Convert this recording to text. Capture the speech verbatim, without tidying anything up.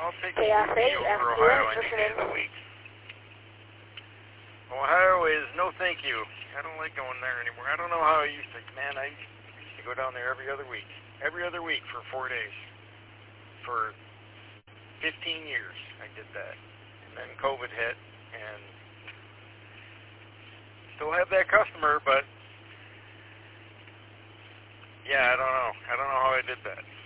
I'll take K S Snoopy eight, over F Ohio two S, any day of the listening. week. Ohio is no thank you. I don't like going there anymore. I don't know how I used to. Man, I used to go down there every other week. Every other week for four days. For fifteen years I did that. And then COVID hit, and still have that customer, but yeah, I don't know. I don't know how I did that.